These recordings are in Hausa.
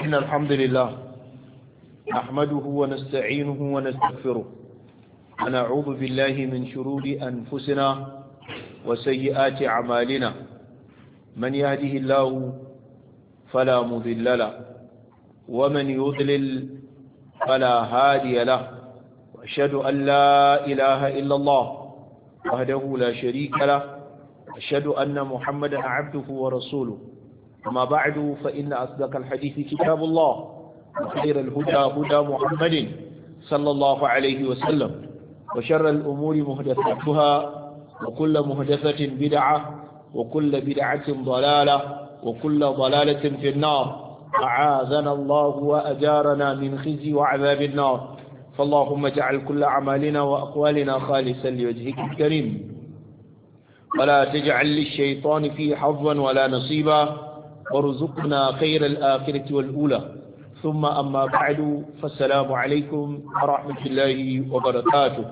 إن الحمد لله نحمده ونستعينه ونستغفره ونعوذ بالله من شرور أنفسنا وسيئات أعمالنا من يهده الله فلا مضل له ومن يضلل فلا هادي له وأشهد أن لا إله إلا الله وحده لا شريك له وأشهد أن محمدا عبده ورسوله أما بعد فإن أصدق الحديث كتاب الله وخير الهدى هدى محمد صلى الله عليه وسلم وشر الأمور محدثاتها وكل محدثة بدعة وكل بدعة ضلالة وكل ضلالة في النار أعاذنا الله وأجارنا من خزي وعذاب النار فاللهم اجعل كل أعمالنا وأقوالنا خالصا لوجهك الكريم ولا تجعل للشيطان فيه حظا ولا نصيبا وارزقنا خير الآخرة والأولى ثم أما بعد فالسلام عليكم ورحمة الله وبركاته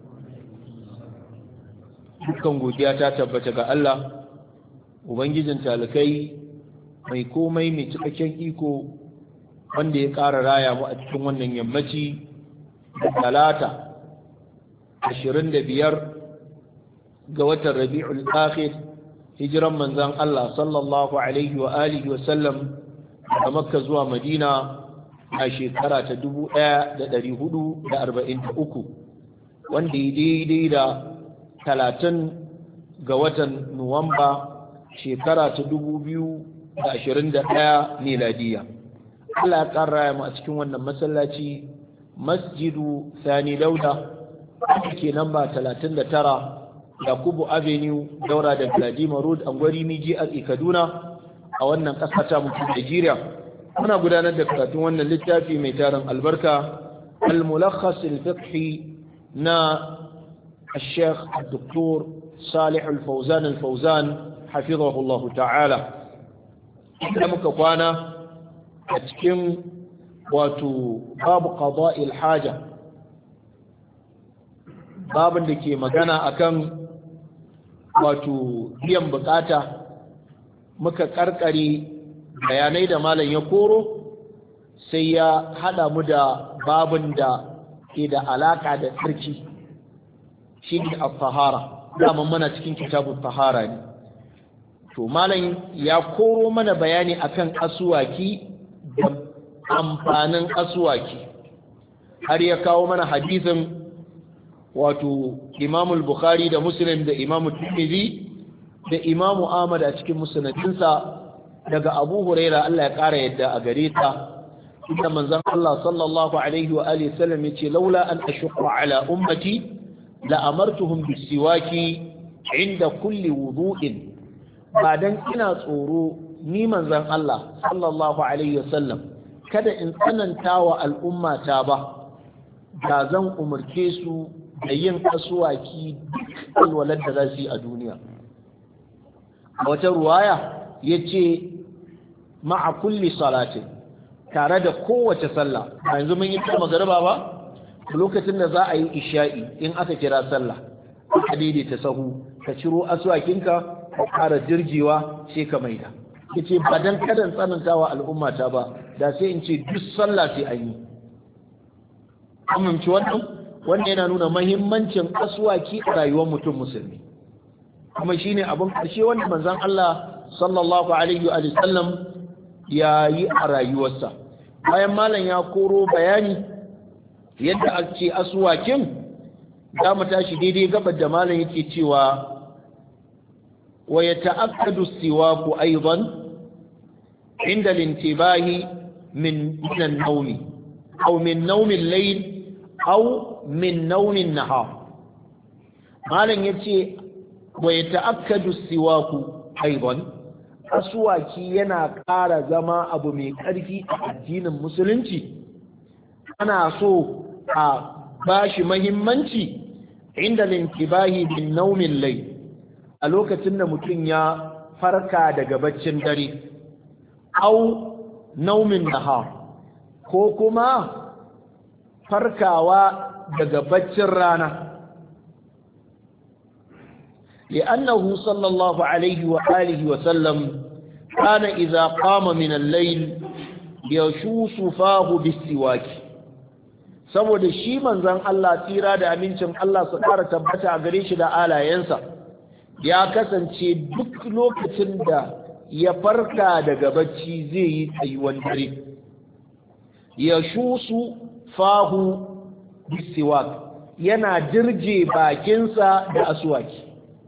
dukkan godiya ta tabbata ga Allah ubangijin talakai mai komai mai cikakken iko wanda ya ƙara raya mu a cikin wannan yammaci da talata 25 ga watan Rabiul Akhir hijiran manzon Allah sallallahu alaihi wa alihi wa sallam daga Makka zuwa Madina a shekara ta 1443 wanda ya daidai da 30 ga watan Nuwamba shekara ta 2021 miladiya. Allah ya ƙara mu a cikin wannan masallaci Masjidu Sani Dauda ke namba 39 Yakubu Avenue daura da Vladimir Road Angwari Miji a Kaduna a wannan ƙasa ta mutum Najeriya. Muna gudanar da karatun wannan littafi mai tarin albarka Al-Mulakhas al-Fiqhi na الشيخ الدكتور صالح الفوزان حفظه الله تعالى إذا مكوانا أتكم باب قضاء الحاجة باب لكي مغانا أكم biyan bukata muka karkare bayanai da malam ya koro sai ya hada mu da babin da ke da alaka da tsarki shi ne al-tahara daman mana cikin kitabun tahara ne to malam ya koro mana bayani akan asuwaki da amfanin asuwaki har ya kawo mana hadisin Imam al-Bukhari da Muslim da Imam Tirmidhi da Imam Ahmad a cikin musnadinsa daga Abu Huraira Allah ya kara yadda a gare ta inda manzon Allah sallallahu alaihi wa alihi sallam yace laula an ashqa ala ummati la amartuhum bisiwaki inda kulli wudu'in ba dan ina tsoro ni manzon Allah sallallahu alaihi wa sallam kada in tsananta wa al'ummata ba da zan umarce su da yin asuwaki duk alwalar da za su yi a duniya wata ruwaya ya ce ma'a kulli salatin tare da kowace sallah a yanzu mun yi ta magariba ba lokacin da za a yi isha'i in aka kira sallah ka daidaita sahu ka ciro asuwakinka ka ƙara jirgewa sai ka maida ya ce ba don kadan tsanantawa al'ummata ba da sai in ce duk sallah sai an yi amince wannan yana nuna mahimmancin aswaki a rayuwar mutum musulmi kuma shine abin ƙarshe wanda manzon Allah sallallahu alaihi wa sallam ya yi a rayuwarsa bayan malam ya koro bayani yadda ake aswakin za mu tashi daidai gabar da malam yake cewa wa yata'akkadu siwaku aidan inda lintibahi min an-nawmi aw min nawmi al-layl aw min naunin nahar malam yace wa yata'akkadu siwaku aidan aswaki yana ƙara zama abu mai ƙarfi a addinin musulunci ana so a bashi muhimmanci inda lintibahi bin naumin layl a lokacin da mutum ya farka daga baccin dare aw naumin nahar ko kuma farkawa daga baccin rana لأنه صلى الله عليه وآله وسلم كان إذا قام من الليل yashusu fahu bisiwaki saboda shi manzon Allah tsira da amincin Allah su ƙara tabbata a gare shi da alayensa ya kasance duk lokacin da ya farka daga bacci zai yi tsayuwan dare yashusu fahu bisiwak yana dirje bakinsa da aswaki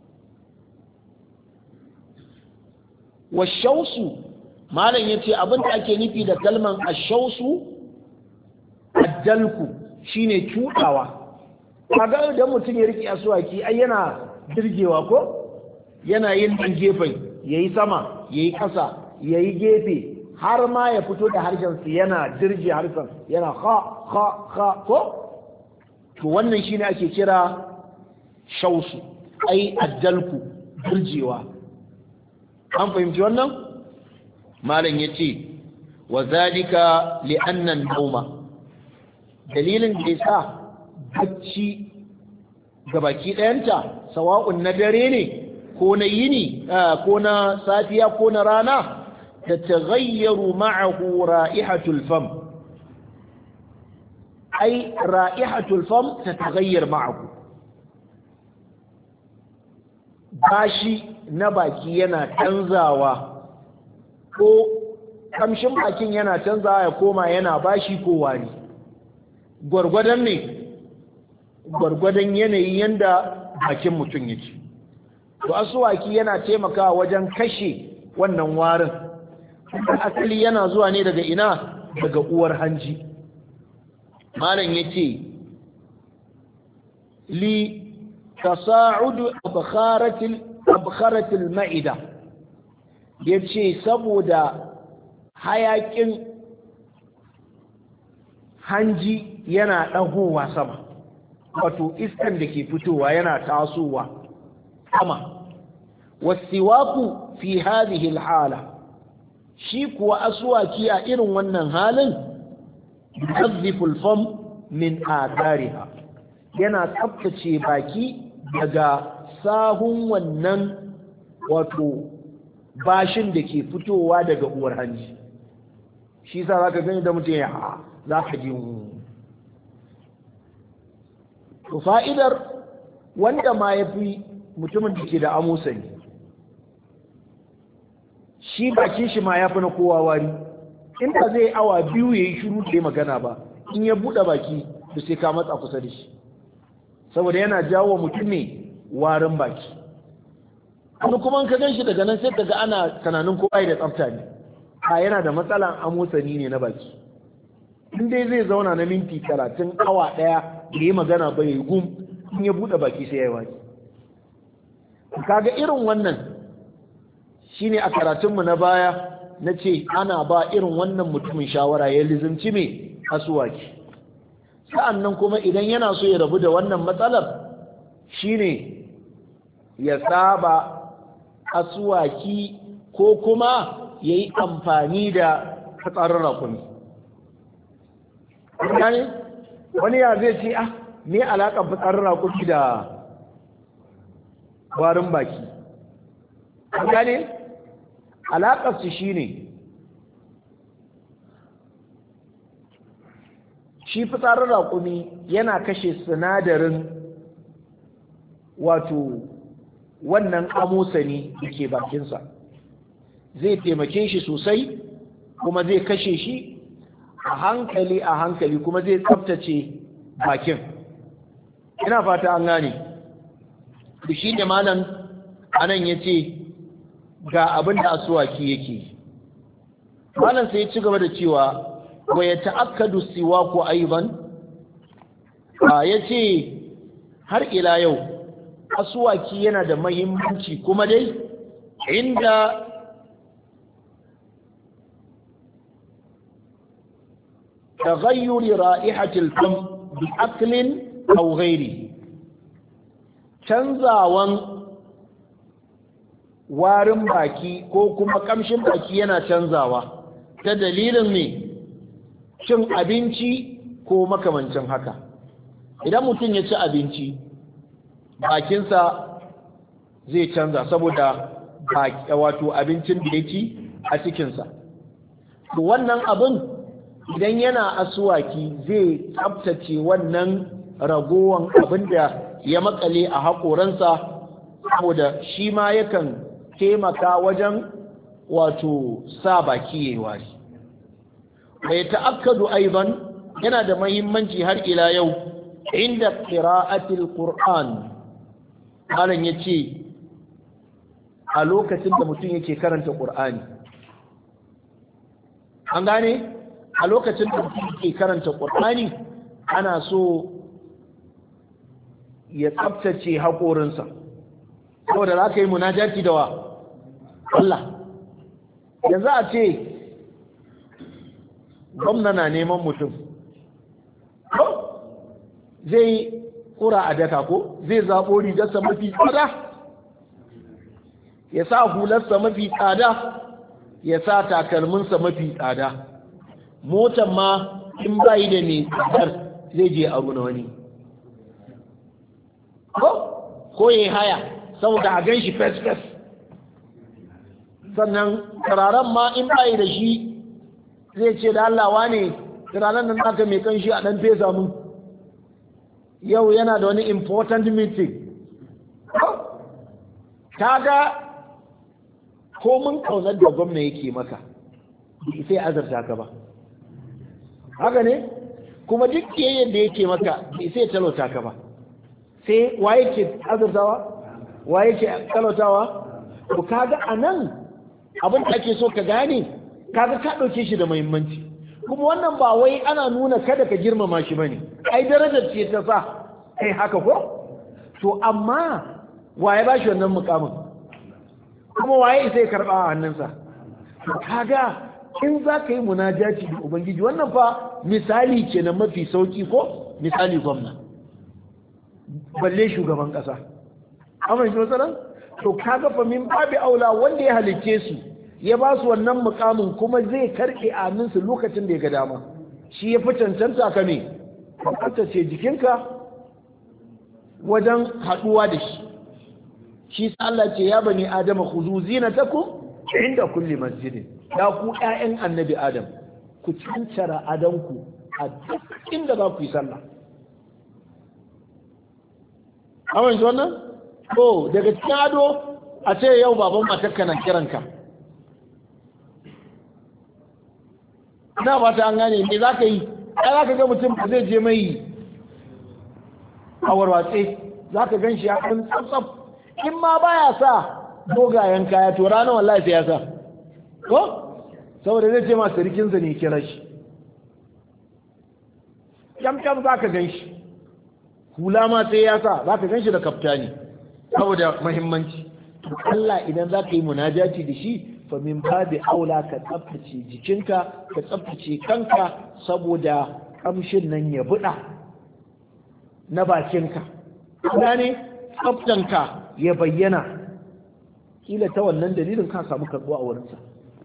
washausu malam yace abin da ake nufi da kalman ashausu addalku shine cudawa kaga idan mutum ya rike aswaki ai yana dirgewa ko yana yin dan gefen yayi sama yayi kasa yayi gefe har ma ya fito da harshen sa yana dirje harshen yana ha ko to wannan shine ake kira shausu ai addalku dirjewa an fahimci wannan malam yace wa zalika li'anna an-nawma dalilin da yasa bacci gabaki dayanta sawa'un na dare ne ko na yini ko na safiya ko na rana tatagayyaru ma'ahu ra'ihatul fam ai ra'ihatul fam tataghayyar ma'ahu bashi na baki yana canzawa ko kamshin bakin yana canzawa ya koma yana bashi ko wari gwargwadon ne gwargwadon yanayi yanda bakin mutum yake to asuwaki yana taimakawa wajen kashe wannan warin asali yana zuwa ne daga ina daga uwar hanji malam yace li tasa'udu abkharatil ma'ida yace saboda hayakin hanji yana dagowa sama wato iskan da ke fitowa yana tasowa sama wasiwaku fi hadhihi alhala shi kuwa aswaki a irin wannan halin yuzzifu alfam min athariha yana tsaftace baki daga sahun wannan wato bashin da ke fitowa daga uwar hanji shi sa zaka gani da mutum ya zaka ji to fa'idar wanda ma yafi mutumin da ke da amosani shi bakin shi ma yafi na kowa wari inda zai awa biyu yayi shiru da magana ba in ya bude baki to sai ka matsa kusa da shi saboda yana jawo mutum ne warin baki wani kuma ka gan shi daga nan sai daga ana tunanin ko bai da tsafta ne a yana da matsalan amosani ne na baki in dai zai zauna na minti 30 awa daya da yi magana bai yi gum in ya bude baki sai ya yi waki kaga irin wannan shine a karatunmu na baya na ce ana ba irin wannan mutumin shawara ya lizimci mai asuwaki sa'annan kuma idan yana so ya rabu da wannan matsalar shine ya saba asuwaki ko kuma ya yi amfani da fitsarin rakumi wani ya zai ce ne alaƙar fitsarin rakumi da warin baki gane alaƙarsu shine shi fitsarin raƙumi yana kashe sinadarin wato wannan amosani da ke bakinsa zai taimake shi sosai kuma zai kashe shi a hankali kuma zai tsaftace bakin ina fata an gane da shi da malam anan ya ce ga abin da asuwaki yake malam sai ya ci gaba da cewa wa ya ta'akkadu siwaku aiban ya ce har ila yau asuwaki yana da mahimmanci kuma dai inda taghayyuri ra'ihatil fam bi aklin aw ghairi canzawan warin baki ko kuma kamshin baki yana canzawa ta dalilin ne cin abinci ko makamancin haka idan mutum ya ci abinci bakinsa zai canza saboda wato abincin da ya ci a cikinsa wannan abin idan yana asuwaki zai tsabtace wannan ragowan abin da ya makale a haƙoransa, saboda shi ma yakan taimaka wajen wato sa baki yayi wari. bai ta'akkadu aidan yana da muhimmanci har ila yau inda qira'atil qur'an. malam yace a lokacin da mutum yake karanta qur'ani, an gane, a lokacin da mutum yake karanta qur'ani ana so ya tsaftace haƙorinsa, saboda za ka yi munajati da wa Allah. yanzu a ce gwamna na neman mutum, zai kura a daka ko zai zaɓo rigarsa mafi tsada, ya sa hularsa mafi tsada, ya sa takalminsa mafi tsada, motar ma in bayi da mai tsadar zai je aro na wani, ko ya haya saboda a gan shi fes-fes. sannan turaren ma in bayi da shi zai ce da Allah ne turaren nan naka mai kanshi a ɗan fesa mun, yau yana da wani important meeting. kaga ko mun kaunar da gwamna yake maka sai azarta ka ba, haka ne, kuma duk yayin da yake maka sai talauta ka ba. sai waye ke azartawa, waye ke talautawa? to kaga anan abin da ake so ka gane, kaga ka ɗauke shi da muhimmanci. kuma wannan ba wai ana nuna kada ka girmama shi bane, ai darajar ce ta sa kai haka ko. to amma waye ba shi wannan mukamin, kuma waye sai karba a hannunsa? to kaga in za ka yi munajaci da ubangiji, wannan fa misali ce na mafi sauki ko misali gwamna, balle shugaban kasa, amma shi wasanan. to kaga fa min babi aula wanda ya halicce su ya ba su wannan mukamin, kuma zai karɓe aminsu lokacin da ya ga dama, shi ya fi cancanta ka ne ka ce jikinka wajen haɗuwa da shi. shi Allah ce ya bani adama khuzu zinatakum inda kulli masjidin, ya ku ƴaƴan annabi adam ku cancara adanku a duk inda za ku yi sallah. awan wannan to daga cikin ado a ce yau baban matarka na kiranka, ina ba ta an gane me za ka yi. ai za ka ga mutum ba zai je mai a warwatse, za ka gan shi ya ɗan tsaf, in ma baya sa dogayen kaya to ranar wallahi sai ya sa ko, saboda zai ce ma sarkinsa ne kira shi, kyamkyam za ka gan shi, hula ma sai ya sa, za ka gan shi da kaftani saboda muhimmanci. to Allah idan za ka yi munajati da shi, fa min babi aula ka tsaftace jikinka, ka tsaftace kanka, saboda kamshin nan ya buɗa na bakinka, gane tsaftanka ya bayyana, kila ta wannan dalilin ka samu karɓuwa a wurinsa.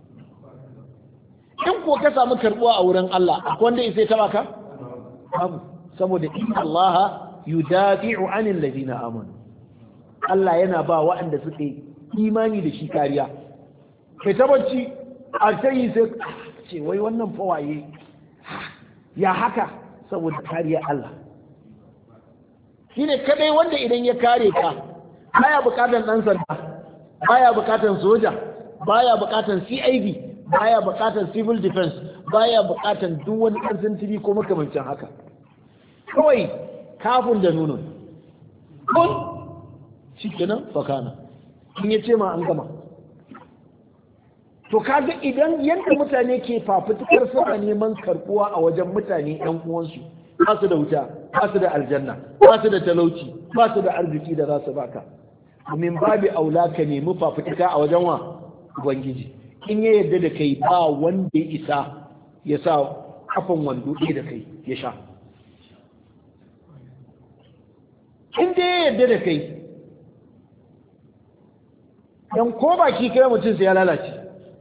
in ko ka samu karɓuwa a wurin Allah, akwai wanda ya sai taba ka? babu, saboda inna Allah yudafi'u 'anil ladina amanu, Allah yana ba waɗanda suke imani da shi kariya. kai ta bacci a sai sai ce wai wannan fawaye ya haka, saboda kariya Allah shine kadai wanda idan ya kare ka baya bukatan dan sanda, baya bukatan soja, baya bukatan CID, baya bukatan civil defense, baya bukatan duk wani ɗan sintiri ko makamancin haka. kawai kafin da nuno kun shi kenan fakana, in ya ce ma an gama. to kaga idan yadda mutane ke fafutukar suna neman karbuwa a wajen mutane yan uwansu, ba su da wuta, ba su da aljanna, ba su da talauci, ba su da arziki da za su baka, min babi aula ka nemi fafutuka a wajen wa ubangiji. in ya yarda da kai ba wanda ya isa ya sa kafan wando ɗaya da kai ya sha. in dai ya yarda da kai, dan ko baki kai mutum sai ya lalace.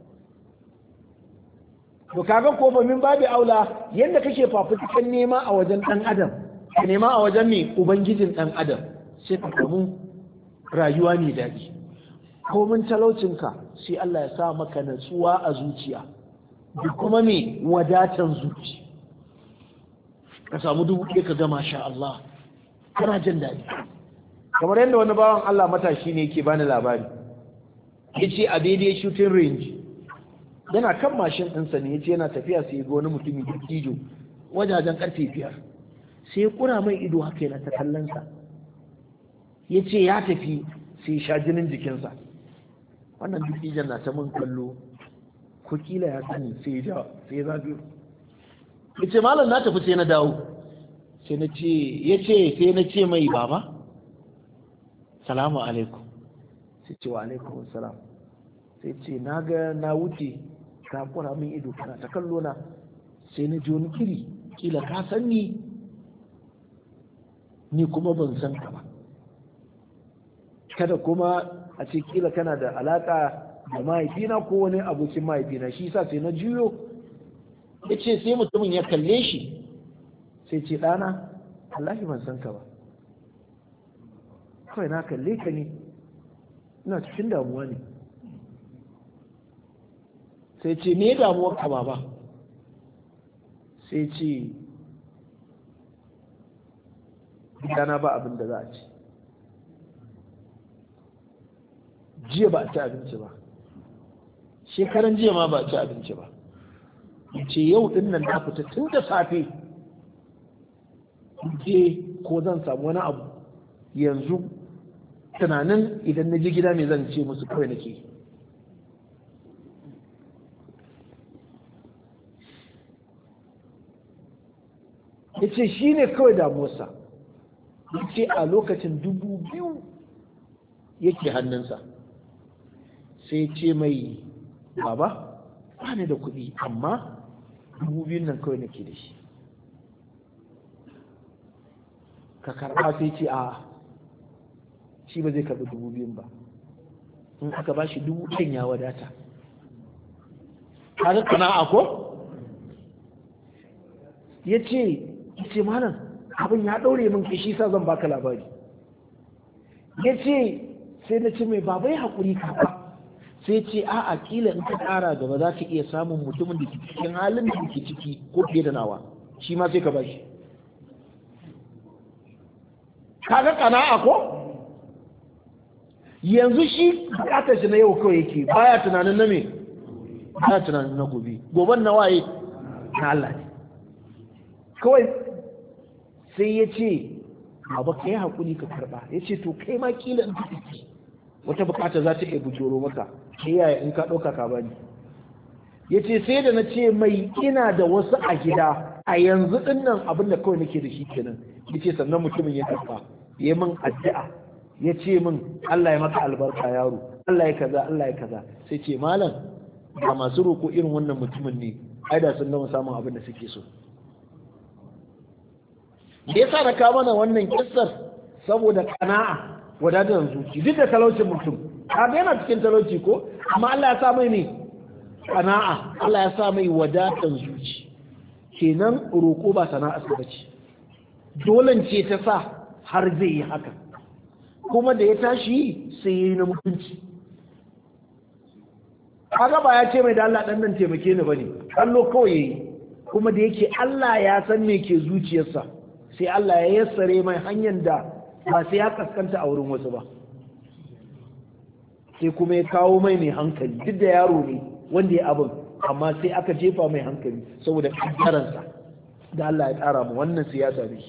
to kaga ko ba min babi aula yanda kake fafutukan nema a wajen dan adam, ka nema a wajen ne ubangijin dan adam, sai ka samu rayuwa ne daɗi. komin talaucinka sai Allah ya sa maka natsuwa a zuciya, da kuma me wadatan zuci. Ka samu 1000 ka ga masha Allah kana jin daɗi. Kamar yadda wani bawan Allah matashi ne yake bani labari, yace a daidai shooting range yana kan mashin ɗinsa ne, yace yana tafiya sai ya ga wani mutumin dattijo wajajen karfe 5 sai ya kura mai ido haka yana ta kallon sa, yace ya tafi sai sha jinin jikinsa. Wannan dattijon na ta mun kallo ko kila ya sani sai ya zagayo, yace malam na tafi sai na dawo, sai na ce mai baba salamu alaikum, sai ce wa alaikum salam, sai ce na ga na wuce ka kura min ido kana ta kallo na, sai na ji wani kiri kila ka san ni kuma ban san ka ba, kada kuma a ce kila kana da alaka da mahaifina ko wani abokin mahaifina, shi sa sai na juyo. Ya ce sai mutumin ya kalle shi sai ce ɗana wallahi ban san ka ba, kawai na kalle ka ne ina cikin damuwa ne. Sai ce me damuwar ka baba? sai ce gidana ba abin da za a ci, jiya ba a ci abinci ba, shekaran jiya ma ba a ci abinci ba, ce yau din nan na fita tun da safe je ko zan samu wani abu, yanzu tunanin idan na je gida mai zan ce musu kawai nake. ya ce shi ne kawai damuwarsa, ya ce a lokacin 2000 yake hannunsa. sai ce mai baba ba ni da kuɗi amma 2000 nan kawai nake da shi, ka karɓa. sai ce a shi ba zai karɓi 2000 ba, in aka ba shi 1000 ya wadata. kaga kana'a ko? ya ce malam abin ya ɗaure min kishi sa zan baka labari. ya ce sai na ce mai baba ya haƙuri kafa. sai ce a'a kila in ka ƙara gaba za ka iya samun mutumin da ke cikin halin da ke ciki ko fiye da nawa, shi ma sai ka bashi. kaga kana'a ko? yanzu shi bukatar shi na yau kawai yake, baya tunanin na me, baya tunanin na goben na waye na Allah ne kawai. sai ya ce abu ka yi haƙuri ka karɓa. ya ce to kai ma kila in ka ciki wata bukata za ta iya bujoro maka, kai yaya in ka ɗauka ka bani. ya ce sai da na ce mai ina da wasu a gida a yanzu ɗin nan abin da kawai nake da shi kenan. ya ce sannan mutumin ya karɓa, ya min addu'a, ya ce min Allah ya maka albarka yaro, Allah ya kaza, Allah ya kaza. sai ce malam ba masu roƙo irin wannan mutumin ne ai da sun gama samun abin da suke so. da yasa na kawo mana wannan kissar saboda kana'a, wadatar zuci. duk da talaucin mutum kaga yana cikin talauci ko, amma Allah ya sa mai ne kana'a, Allah ya sa mai wadatar zuci. kenan roƙo ba sana'a su bace, dolan ce ta sa har zai yi haka, kuma da ya tashi sai yayi na mutunci. kaga ba ya ce mai da Allah dan nan taimake ni bane, kallo kawai yayi, kuma da yake Allah ya san me ke zuciyarsa sai Allah ya yassare mai hanyar da ba sai ya kaskanta a wurin wasu ba, sai kuma ya kawo mai hankali. duk da yaro ne wanda ya abin, amma sai aka jefa mai hankali saboda kaddaransa da Allah ya tsara mu wannan siyasa ne.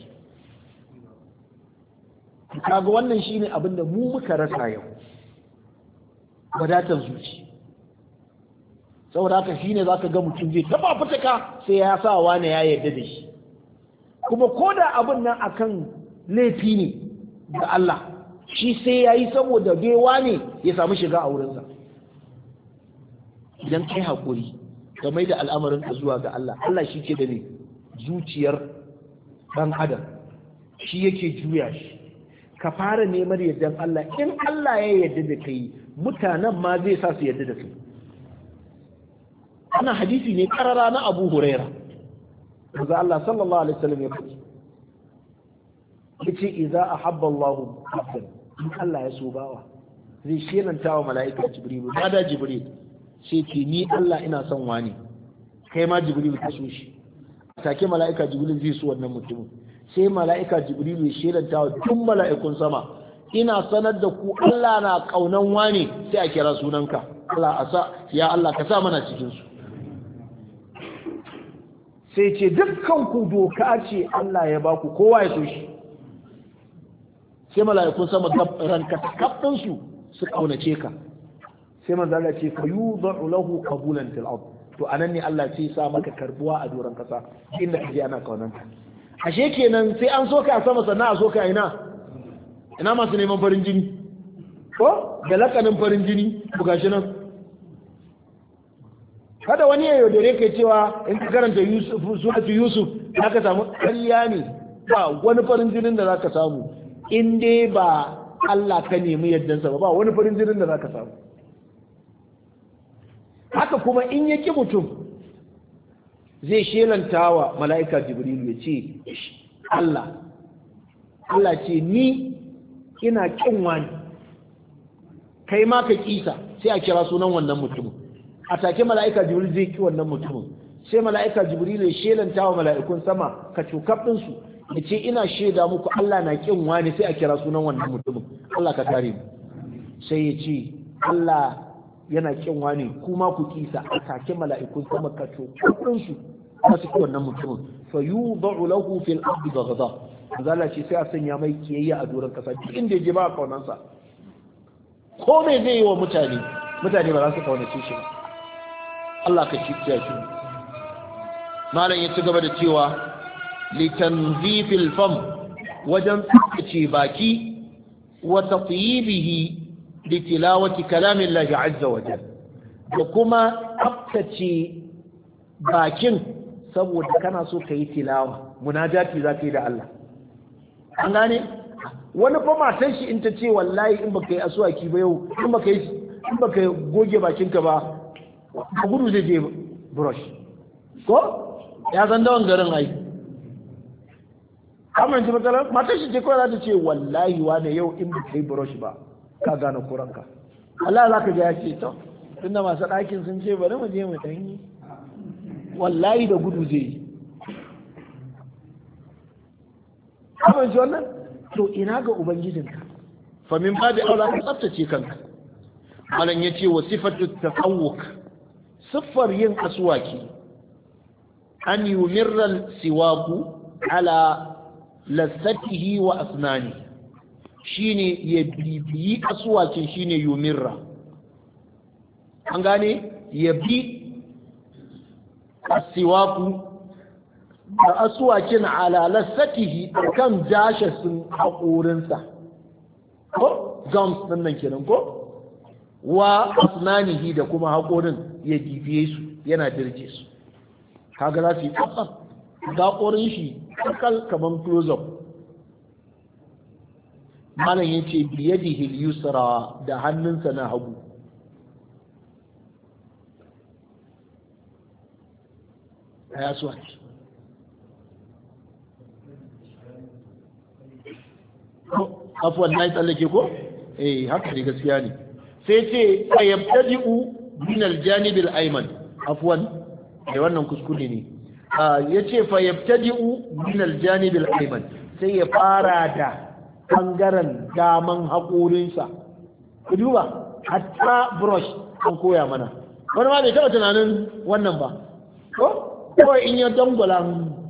kaga wannan shine abin da mu muka rasa yau, wadatar zuci. saboda haka shine zaka ga mutum zai taba fitaka sai ya sa wani ya yarda da shi, kuma ko da abin nan akan laifi ne ga Allah, shi sai ya yi saboda bewa ne ya samu shiga a wurinsa. idan kai haƙuri ka mai da al'amarinka zuwa ga Allah, Allah shi ke da ne zuciyar ɗan adam, shi yake juya shi. ka fara neman yardan Allah, in Allah ya yarda da kai mutanen ma zai sa su yarda da kai. wannan hadisi ne karara na Abu Huraira, manzo Allah sallallahu alaihi wasallam ya faɗi, yace idza ahabba Allah abdan, in Allah ya so bawa zai shelanta wa mala'ika Jibril, da Jibril sai ce ni Allah ina son wani, kai ma jibril ka so shi take mala'ika jibril zai so wannan mutumin sai mala'ika jibril ya shelanta wa duk mala'ikun sama ina sanar da ku Allah na kaunan wane sai a kira sunanka Allah asa ya Allah ka sa mana cikin su sai ce dukkan ku doka ce Allah ya baku kowa ya so shi sai mala'ikun sama ranka kafin su kaunace ka sai manzo Allah ce fa yudau lahu qabulan fil ard to anan ne Allah sai sa maka karbuwa a doran kasa inda kaje ana kaunanka ashe kenan sai an soka a sama sannan a soka ina masu neman farin jini ko da lakanin farin jini to gashi nan kada wani ya yaudare kai cewa in ka karanta Yusuf suratu Yusuf zaka samu ƙarya ne ba wani farin jinin da zaka samu in dai ba Allah ka nemi yaddansa ba wani farin jinin da zaka samu haka kuma in yaki mutum zai shelanta wa mala'ika Jibril ya ce Allah ce ni ina kin wani kai ma ka kisa sai a kira sunan wannan mutumin a take mala'ika Jibril zai ki wannan mutumin sai mala'ika Jibril ya shelanta wa mala'ikun sama ka cukab su ya ce ina shaida muku Allah na kin wani sai a kira sunan wannan mutumin Allah ka kare mu sai ya ce Allah yana kin wani kuma ku kisa a take mala'ikun sama ka cukab su masu ki wannan mutumin fa yudau lahu fil ardi baghda zalla ce sai a sanya mai kiyayya a doron kasa duk inda yaje ba kaunansa ko me zai yi wa mutane ba za su kaunace shi ba Allah ka cikiya shi malam ya ci gaba da cewa litanzifil fam wajen tsaftace baki wa tatyibihi litilawati kalamin Allah azza wa jalla da kuma tsaftace bakin saboda kana so ka yi tilawa munajati za ka yi da Allah an gane wani fa matan shi in ta ce wallahi in baka yi aswaki ba yau in baka goge bakinka ba a gudu zai je brush ko ya san dawan garin ai kamar ji matsala matan shi ce kawai za ta ce wallahi wane yau in baka yi brush ba ka gane kuranka Allah za ka ga ya ce to tunda masu ɗakin sun ce bari mu je mu ɗanyi wallahi da gudu zai yi amince wannan to ina ga ubangijinka famin babu aula ka tsaftace kanka malam yace wa sifatu taqawwuk siffar yin aswaki an yumirra siwaku ala lazzatihi wa asnani shine ya bibiyi aswakin shine yumirra an gane ya bi asiwaku da aswakin ala lassatihi kan jashasin haƙorinsa ko gums din nan kenan ko wa asnanihi da kuma haƙorin ya gifiye su yana dirje su kaga za su yi tsaftsaf haƙorin shi kakal kaman close up malam yace biyadihi al-yusra da hannunsa na hagu ya suwa afuwan na yi tsallake ko? haka ne gaskiya ne sai ce a yabtadi'u min aljanib al-ayman afwan wannan kuskure ne yace fa yabtadi'u min aljanib al-ayman sai ya fara da bangaren daman haƙorinsa ku duba hatta brush an koya mana wani ma bai taɓa tunanin wannan ba ko kawai in ya dangwala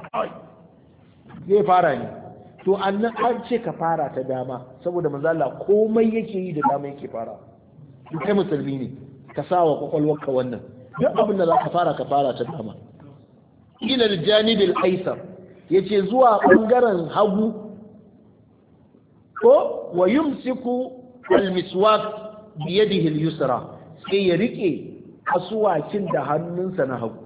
zai fara ne to an ce ka fara ta dama saboda manzo Allah komai yake yi da dama yake fara kai musulmi ne ka sa wa kwakwalwarka wannan duk abin da za ka fara ta dama ila janibil aisar yace zuwa bangaren hagu ko wa yumsiku al-miswak bi yadihi al-yusra sai ya rike asuwakin da hannunsa na hagu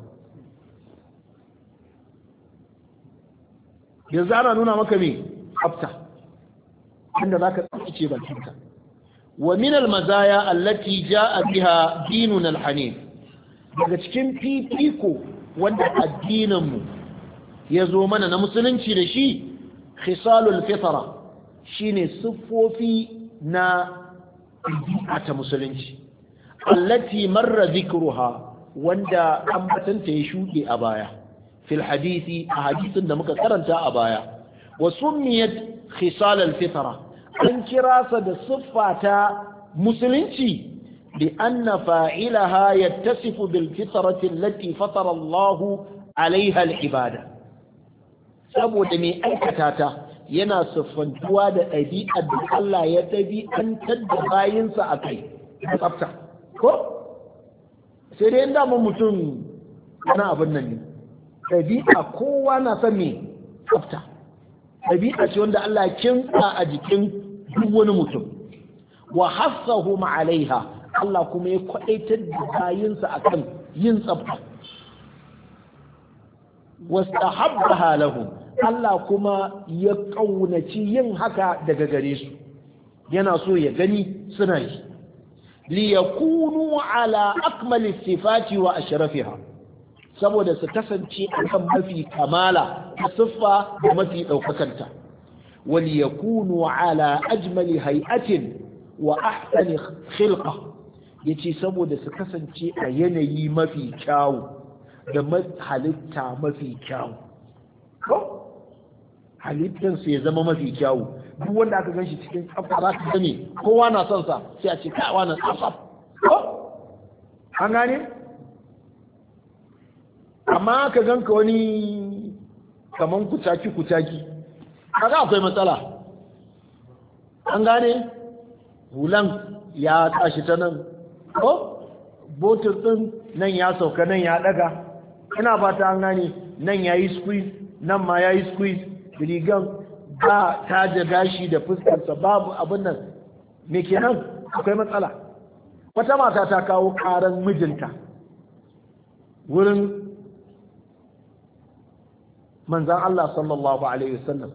yanzu ana nuna maka me tsafta inda zaka tsaftace bakinka wa min al-mazaya allati jaa biha dinuna al-hanif daga cikin fifiko wanda addinin mu yazo mana na musulunci da shi khisalul fitra shine siffofi na ta musulunci allati marra dhikruha wanda ambatanta ya shuɗe a baya fil hadisi a hadisin da muka karanta a baya wa summiyat khisal al-fitra an kira sa da siffata musulunci bi anna fa'ilaha yattasifu bil fitrati allati fatara Allah alaiha al-ibada saboda mai aikata ta yana siffantuwa da ɗabi'ar da Allah ya ɗabi'antar da bayinsa a kai da tsafta ko sai dai inda mun mutum ana abin nan ne ɗabi'a kowa na son me tsafta ɗabi'a ce wanda Allah kinsa a jikin duk wani mutum wa hassahum alaiha Allah kuma ya kwaɗaitar da bayinsa akan yin tsafta wastahabbaha lahum Allah kuma ya ƙaunaci yin haka daga gare su yana so ya gani suna yi liyakunu ala akmali sifati wa ashrafiha saboda su kasance akan mafi kamala ta siffa da mafi daukakanta wal yakunu ala ajmali hay'atin wa ahsani khilqa yace saboda su kasance a yanayi mafi kyau da halitta mafi kyau halittarsu ya zama mafi kyawu duk wanda aka ganshi cikin tsafta za ka gane kowa na son sa sai a ce kai wannan tsaf an gane amma ka ganka wani kaman kucaki kaga akwai matsala an gane hulan ya tashi ta nan ko botir din nan ya sauka nan ya daga ina fata an gane nan yayi squeeze nan ma yayi squeeze rigan ba ta da gashi da fuskarsa babu abin nan me kenan akwai matsala wata mata ta kawo karan mijinta wurin manzan Allah sallallahu alaihi wasallam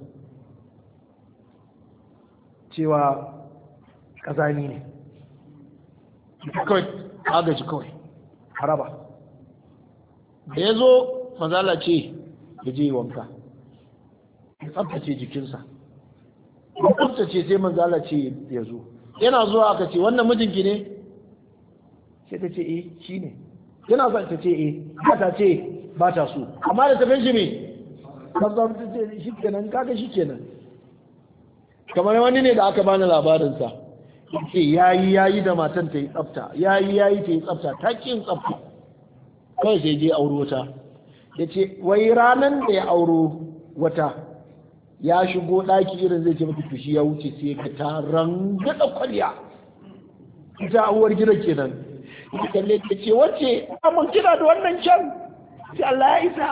cewa kazani ne kawai agaji kawai haraba da ya zo manzala ce ya je wanka ya tsabtace jikinsa ya tsabtace sai manzala ce ya zo yana zuwa aka ce wannan mijinki ne sai ta ce shi ne yana son ta ce ta ce ba ta so amma da tafin shi ne kanzan ta ce shi kenan kaga shi kenan kamar wani ne da aka bani labarinsa ce yayi da matan ta yi tsafta yayi ta yi tsafta ta ƙi yin tsafta kawai sai je auro ta ya ce wai ranar da ya auro wata ya shigo ɗaki irin zai ce mata fushi ya wuce sai ka ta rangada kwalya ita uwar gidan kenan ya kalle ta ce wacce mun kina da wannan can sai Allah ya isa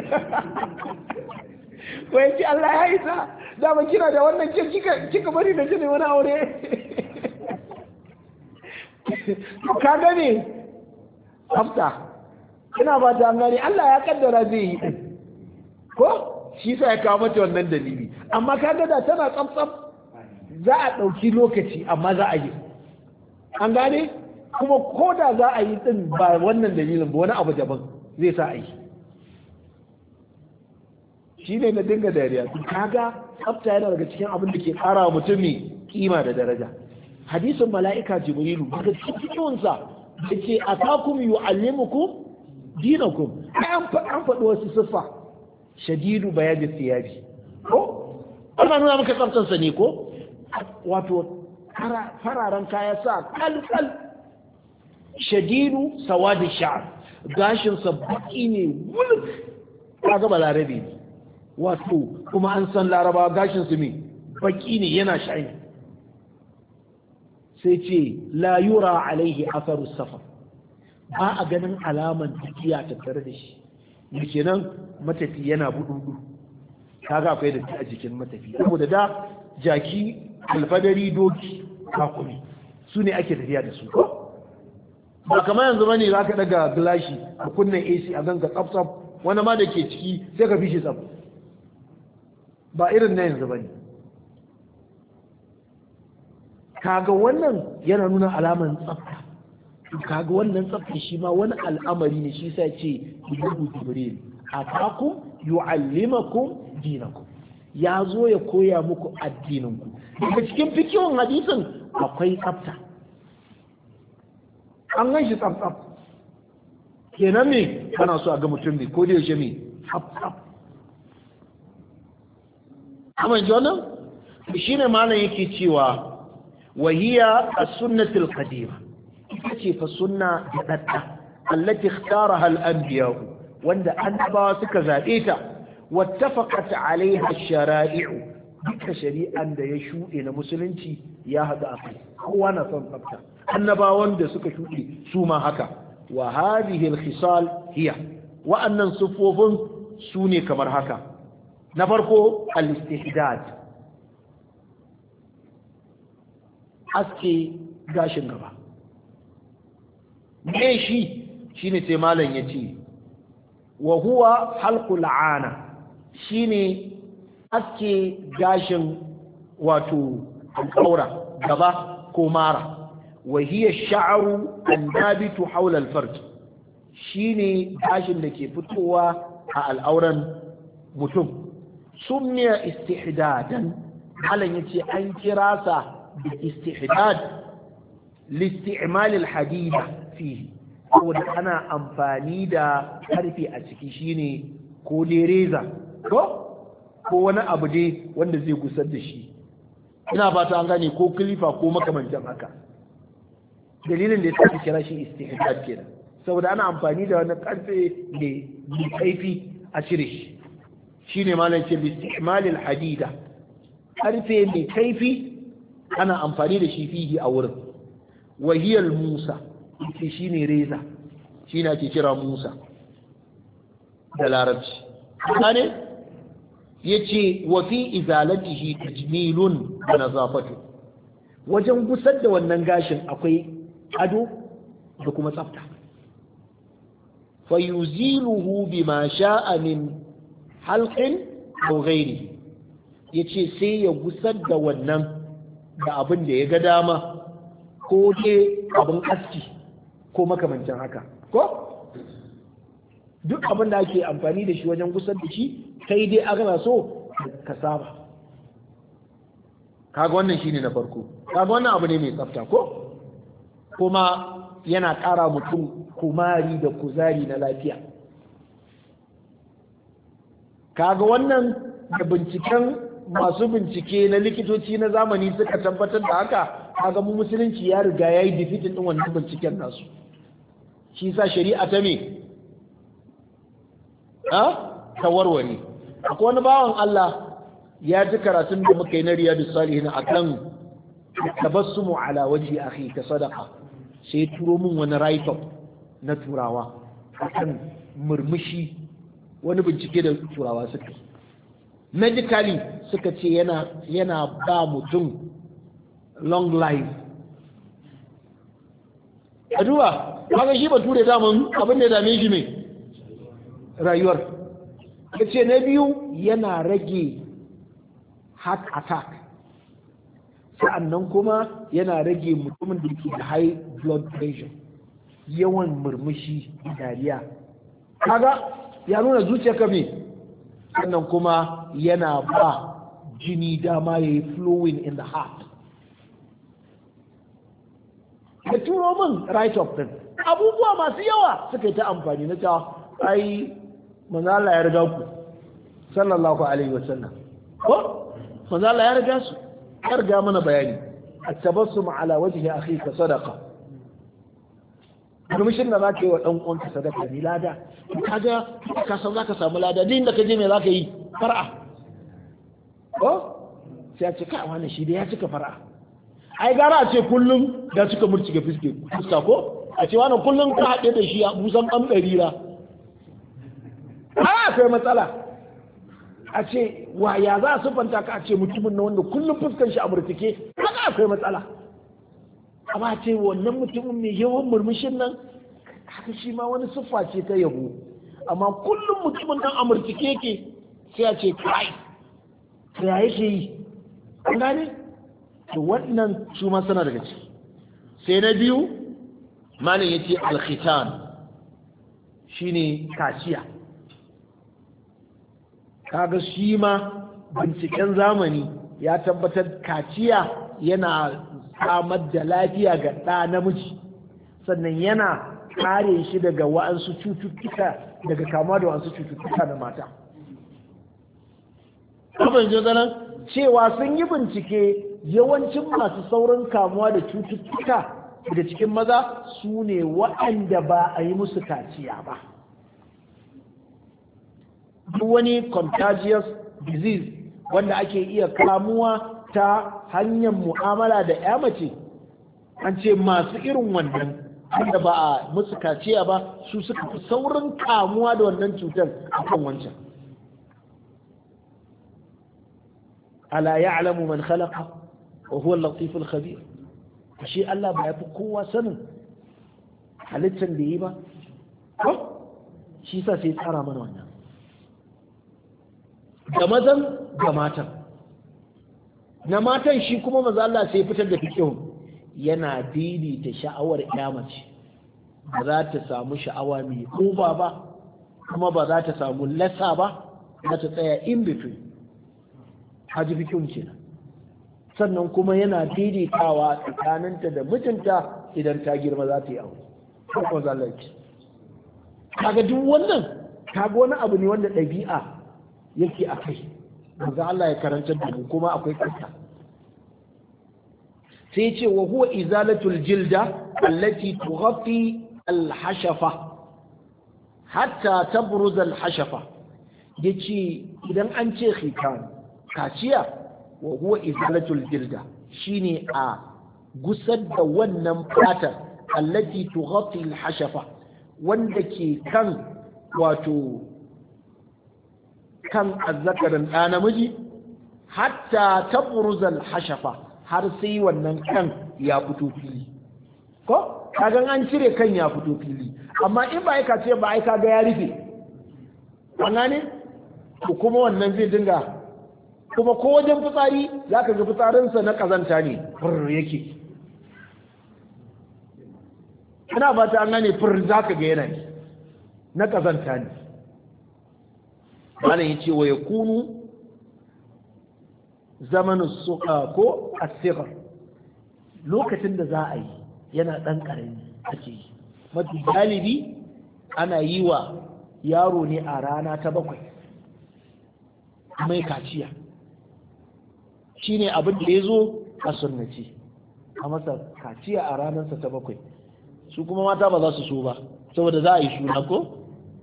ko ya ce Allah ya isa da mun kina da wannan can kika bari da jini wani aure ka gane tsafta ina ba ta gani Allah ya kaddara zai yi ko shi sa ya kawo mata wannan dalili amma kaga da tana tsaf za a ɗauki lokaci amma za a yi an gane kuma ko da za a yi din ba wannan dalilin ba wani abu daban zai sa a yi shi ne na dinga dariya kaga tsafta yana daga cikin abin da ke ƙara wa mutum mai kima da daraja hadisin mala'ika jibrilu daga cikin sa da ke atakum yu'allimukum dinakum an faɗi wasu siffa shadidu bayani thiyabi ko ana nuna maka tsaftarsa ne ko wato fararen kaya sa kalkal shadidu sawadi sha'r gashin sa baki ne wulk kaga balarabe ne wato kuma an san larabawa gashin su me baki ne yana shine sai ce la yura alaihi atharu safar ba a ganin alaman tafiya tattare da shi yake nan matafi yana bududu kaga akwai da a jikin matafi saboda da jaki alfadari doki kakumi su ne ake tafiya da su ko ba kamar yanzu bane za ka daga gilashi a kunnen AC a ganka tsaf wani ma da ke ciki sai ka fi shi tsaf ba irin na yanzu bane kaga wannan yana nuna alaman tsafta kaga wannan tsafta shi ma wani al'amari ne shi sa ce ibu jibril atakum yu'allimakum dinakum ya zo ya koya muku addininku daga cikin fikihun hadisin akwai tsafta an gan shi tsaf kenan me kana so a ga mutum ne ko da yaushe me haf amma jonan shine malam yake cewa wahiya as-sunnatul qadima ita ce fa sunna da dadda allati ikhtaraha al-anbiya wanda annabawa suka zabe ta wattafaqat alaiha ash-shara'i'u duka shari'an da ya shuɗe na musulunci ya haɗu a kai kowa na son tsafta annabawan da suka shuɗe su ma haka wa hadhihi al-khisal hiya wa'annan sufofin su ne kamar haka na farko al-istihdad aske gashin gaba me shi shine sai malam yace wa huwa halqul ana shine aske gashin wato alƙaura gaba ko mara wa hiya sha'ru annabitu hawla al-farj shine gashin da ke fitowa a al'auran mutum summiya istihdadan malam yace an kira sa da istihdad listi'mal al-hadida fihi saboda ana amfani da karfe a ciki shine ko reza ko wani abu dai wanda zai gusar da shi ina fata an gane ko kilifa ko makamancin haka dalilin da ya sa kira shi istihdad kenan saboda ana amfani da wani karfe mai kaifi a cire shi shine malam ce isti'mal al-hadida karfe mai kaifi ana amfani da shi fihi a wurin wahiyar musa ita shine reza shine ake kira musa da larabci ne yace wa fi izalatihi tajmilun wa nazafatu wajen gusar da wannan gashin akwai ado da kuma tsafta fa yuziluhu bima sha'a min halqin aw ghairihi yace sai ya gusar da wannan da abin da ya ga dama ko dai abin aski ko makamancin haka ko duk abin da ake amfani da shi wajen gusar da shi kai dai aka so ka saba kaga wannan shine na farko kaga wannan abu ne mai tsafta ko kuma yana ƙara mutum kumari da kuzari na lafiya kaga wannan da binciken masu bincike na likitoci na zamani suka tabbatar da haka kaga mu musulunci ya riga yayi defeating din wannan binciken nasu shi sa shari'a ta me ta warware akwai wani bawan Allah ya ji karatun da muka yi na riyadus salihin akan tabassumu ala wajhi akhi ka sadaqa sai turo min wani write up na turawa akan murmushi wani bincike da turawa suka yi medically suka ce yana ba mutum long life a duba kaga shi bature daman abin da ya dame shi mai rayuwar ya ce na biyu yana rage heart attack sa'annan kuma yana rage mutumin da ke da high blood pressure yawan murmushi dariya kaga ya nuna zuciya ka me sannan kuma yana ba jini dama ya yi flowing in the heart da turo min right of din abubuwa masu yawa suka yi ta amfani na cewa ai manzala ya riga ku sallallahu alaihi wasallam ko manzala ya riga su ya riga mana bayani at-tabassum ala wajhi akhika sadaqa permission da zaka yi wa dan uwanka sadaka ni lada kaga ka san zaka samu lada din da kaje me zaka yi far'a ko sai a ce kai wannan shi da ya cika far'a ai gara a ce kullum da suka murci ga fuska ko a ce wannan kullum ka haɗe da shi a busan ɓan ɗarira akwai matsala a ce wa ya za a siffanta ka a ce mutumin na wanda kullum fuskan shi a murtike kaga akwai matsala amma ce wannan mutumin mai yawan murmushin nan haka shi ma wani siffa ce ta yabo amma kullum mutumin nan a murtike ke sai a ce kai ya yake yi an gane to wannan su ma suna daga ciki sai na biyu malam yace al-khitan shine kaciya kaga shi ma binciken zamani ya tabbatar kaciya yana samar da lafiya ga ɗa namiji sannan yana kare shi daga wa'ansu cututtuka daga kamuwa da wa'ansu cututtuka na mata. Abin jozanan cewa sun yi bincike yawancin masu saurin kamuwa da cututtuka daga cikin maza su ne waɗanda ba a yi musu kaciya ba. Duk wani contagious disease wanda ake iya kamuwa ta hanyar mu'amala da ya mace, an ce masu irin wannan wanda ba a musu kaciya ba su suka fi saurin kamuwa da wannan cutar akan wancan. ala ya'lamu man khalaqa wa huwa al-latif al-khabir. Shi Allah ba ya fi kowa sanin halittar da yi ba ko shi sa sai tsara mana wannan da mazan da matan. Na matan shi kuma maza Allah sai fitar da fiqh yana daidaita sha'awar mace, ba za ta samu sha'awa mai ƙoba ba kuma ba za ta samu lasa ba, za ta tsaya in between. Haji fikin kenan. Sannan kuma yana daidaitawa tsakaninta da mijinta idan ta girma za ta yi aure. Kuma zalunci. Kaga duk wannan kaga wani abu ne wanda ɗabi'a yake a kai. Manzo Allah ya karantar da mu kuma akwai kanta. Sai ce wa huwa izalatul jilda allati tughatti al-hashafa hatta tabruz al-hashafa. Yace idan an ce khitan kaciya wa huwa izalatul jilda shine a gusar da wannan fatar allati tughatti al-hashafa wanda ke kan wato kan azzakarin ɗa namiji hatta tabruz al-hashafa har sai wannan kan ya fito fili. Ko kagan an cire kan ya fito fili, amma in ba aika ce ba aika ga ya rufe wannan ne to kuma wannan zai dinga kuma ko wajen fitsari zaka ga fitsarinsa na kazanta ne fur yake. Ina ba ta an gane fur zaka ga yana na kazanta ne. Malam yace wa yakunu zamanin suka ko asigar lokacin da za a yi yana ɗan ƙarami ake yi. Mafi galibi ana yi wa yaro ne a rana ta 7 mai kaciya shi ne abin da ya zo a sunnaci a masa kaciya a ranarsa ta 7. Su kuma mata ba za su so ba saboda za a yi suna ko?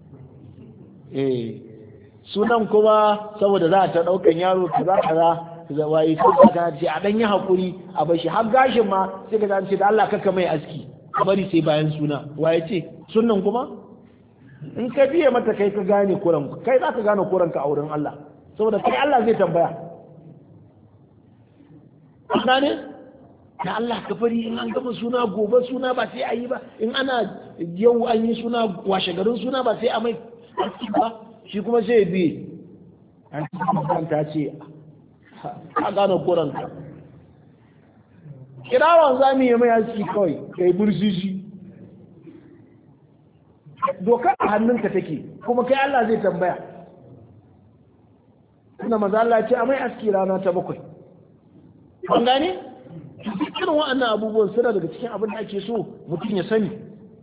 Sunan kuma saboda za a ta ɗaukan yaro kaza waye sai ka ce a dan yi hakuri a bashi har gashin ma sai ka ce da Allah kaka mai aski a bari sai bayan suna waye ce sunnan kuma in ka biye mata kai ka gane kuran kai za ka gane kuran ka a wurin Allah saboda kai Allah zai tambaya gane da Allah ka bari in an gama suna gobe suna ba sai a yi ba in ana yau an yi suna washe garin suna ba sai a mai aski ba shi kuma sai ya biye an ta ce ka gane kuranka kirawan za mu yi mai aski kawai ka yi bursisi dokar a hannunka take kuma kai Allah zai tambaya. Ina maza Allah ce a mai aski rana ta 7 an gane irin wa'annan abubuwan suna daga cikin abin da ake so mutum ya sani.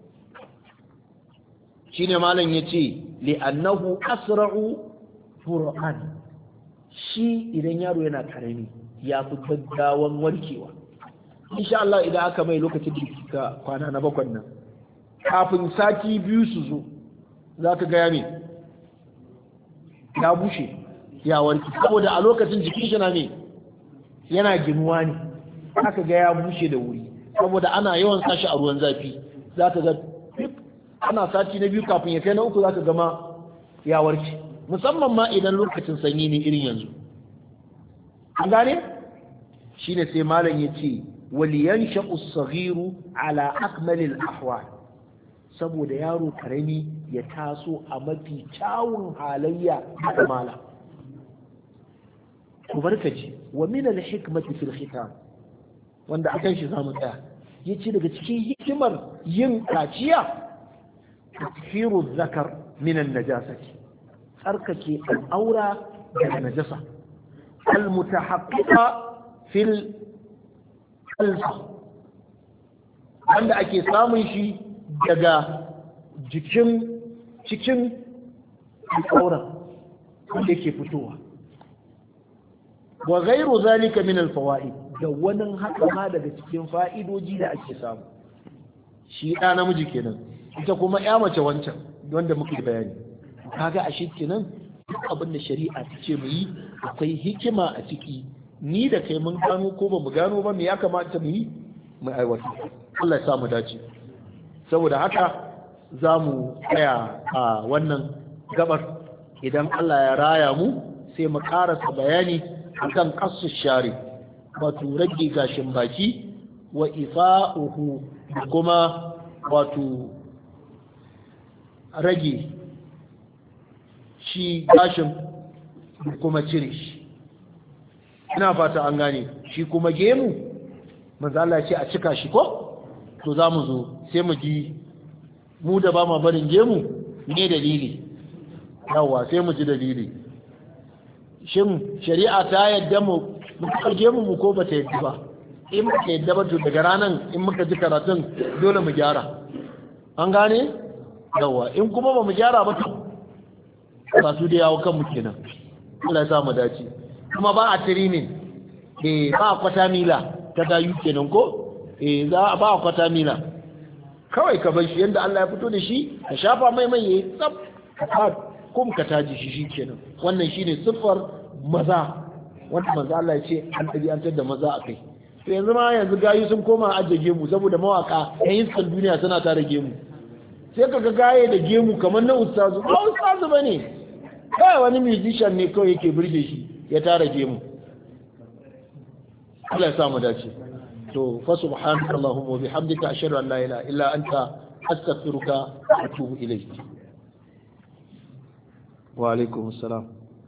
Shine malam yace li'annahu asra'u fur'an shi idan yaro yana karami ya fi gaggawan warkewa. Insha Allah idan aka mai lokacin da kwana na 7 nan kafin sati 2 su zo za ka gaya me ya bushe ya warke saboda a lokacin jikin shi na me yana ginuwa ne aka ga ya bushe da wuri saboda ana yawan sashi a ruwan zafi za ka ga ana sati na 2 kafin ya kai na 3 za ka gama ya warke musamman ma idan lokacin sanyi ne irin yanzu an gane shi ne sai malam ya ce waliyan sha'us saghiru ala akmalil ahwal saboda yaro karami ya taso a mafi kyawun halayya da kamala. Ku barkaci wa min al hikmati fil khitam wanda akan shi zamu tsaya yace daga cikin hikimar yin kaciya tafiru zakar min an najasati tsarkake al'aura daga najasa al-mutahaqqiqa fil qalb wanda ake samun shi daga cikin al'auran wanda yake fitowa wa ghairu zalika min al-fawaid da wannan haka ma daga cikin fa'idoji da ake samu shi da namiji kenan ita kuma ya mace wancan wanda muke bayani kaga a shi kenan duk abin da shari'a ta ce mu yi akwai hikima a ciki ni da kai mun gano ko ba mu gano ba me ya kamata mu yi mu aiwata Allah ya sa mu dace saboda haka za mu tsaya a wannan gabar idan Allah ya raya mu sai mu karasa bayani akan qassu shari wato rage gashin baki wa ifa'uhu kuma wato rage shi gashin kuma cire shi ina fata an gane shi kuma gemu manzo Allah ya ce a cika shi ko to za mu zo sai mu ji mu da ba ma barin gemu ne dalili yawa sai mu ji dalili shin shari'a ta yadda mu muka gemu mu ko bata yadda ba in muka yadda ba to daga ranan in muka ji karatun dole mu gyara an gane yawa in kuma ba mu gyara ba to ba su da yawo kanmu kenan Allah ya sa mu dace kuma ba a training ba a kwata mila ta dayu kenan ko za a ba a kwata mila kawai ka bar shi yanda Allah ya fito da shi ka shafa mai mai tsaf kuma ka taji shi kenan wannan shine siffar maza wanda manzo Allah ya ce an ɗabi'antar da maza a kai to yanzu gayu sun koma ajiye gemu saboda mawaka yayin san duniya suna tare gemu sai ka ga gaye da gemu kamar na ustazu ba ustazu bane kai wani musician ne kawai yake burge shi ya tara gemu Allah ya sa mu dace to fa subhanaka allahumma wa bihamdika ashhadu an la ilaha illa anta astaghfiruka wa atubu ilayk wa alaikum assalam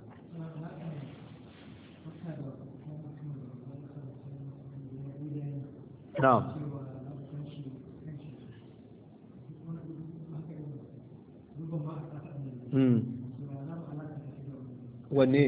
na'am wanne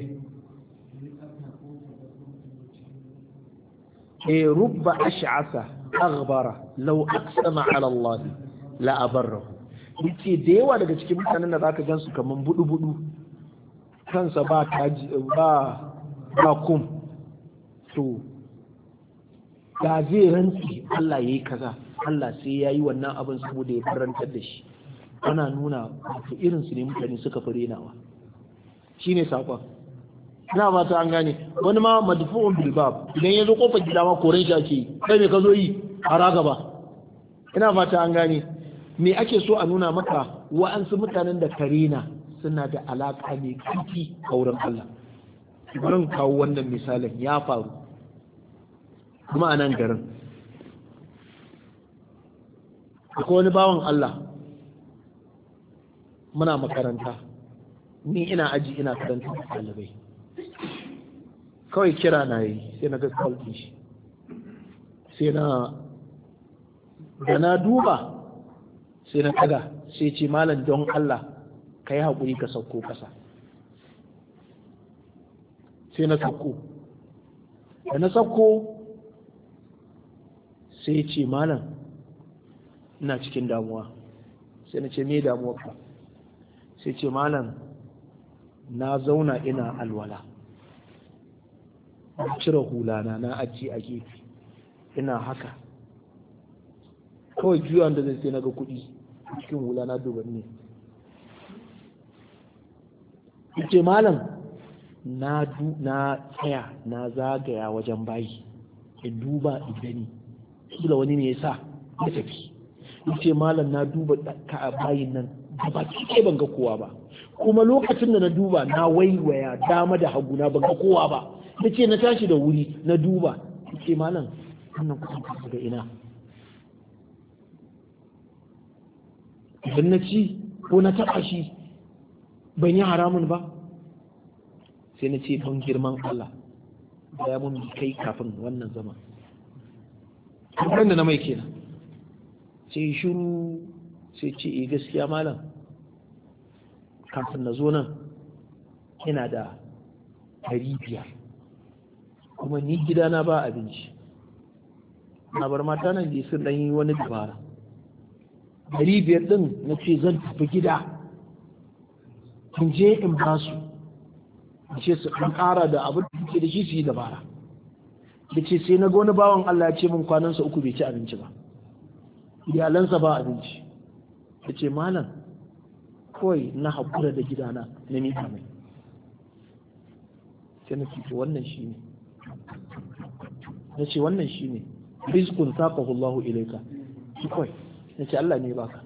rubba ash'asa aghbara law aqsama ala Allah la abarrahu yace da yawa daga cikin mutanen da zaka gansu kaman budu kansa ba taji ba kum to da zai rantsi Allah yayi kaza Allah sai yayi wannan abin saboda ya karantar da shi ana nuna wato irin su ne mutane suka fi renawa shine sakon ina ba ta an gane wani ma madfu'un bil bab idan yazo kofar gida ma koren shi ake kai me ka zo yi a raga ba ina fata an gane me ake so a nuna maka wa'ansu mutanen da karena suna da alaka mai kifi a wurin Allah bari kawo wannan misalin ya faru kuma a nan garin akwai wani bawan Allah muna makaranta ni ina aji ina karanta ɗalibai kawai kira na yi sai na ga call din shi sai na da na duba sai na taga sai ce malam don Allah ka yi haƙuri ka sauko ƙasa sai na sauko da na sauko sai ce malam ina cikin damuwa sai na ce me damuwa ka sai ce malam na zauna ina alwala na cire hulana na aji a gefe ina haka kawai juyan da zai sai na ga kuɗi cikin hulana duban ne ce malam na tsaya na zagaya wajen bayi in duba idani kila wani ne ya sa ya tafi ce malam na duba ka a bayin nan ba cike ban ga kowa ba kuma lokacin da na duba na waiwaya dama da hagu na ban ga kowa ba ce na tashi da wuri na duba ce malam wannan kudin daga ina idan na ci ko na taɓa shi ban yi haramun ba sai na ce don girman Allah da ya mun kai kafin wannan zama kamar da na mai kenan sai shiru sai ce gaskiya malam kafin na zo nan ina da 500 kuma ni gidana ba abinci na bar mata nan da sun dan yi wani dabara 500 din na ce zan tafi gida in je in ba su in ce su ɗan ƙara da abin da suke da shi su yi dabara da ce sai na ga wani bawan Allah ya ce min kwanansa 3 bai ci abinci ba iyalansa ba abinci ya ce malam kawai na haƙura da gidana na miƙa mai sai na ce wannan shi ne na ce wannan shi ne rizqun saqahu Allahu ilayka shi kawai na ce Allah ne baka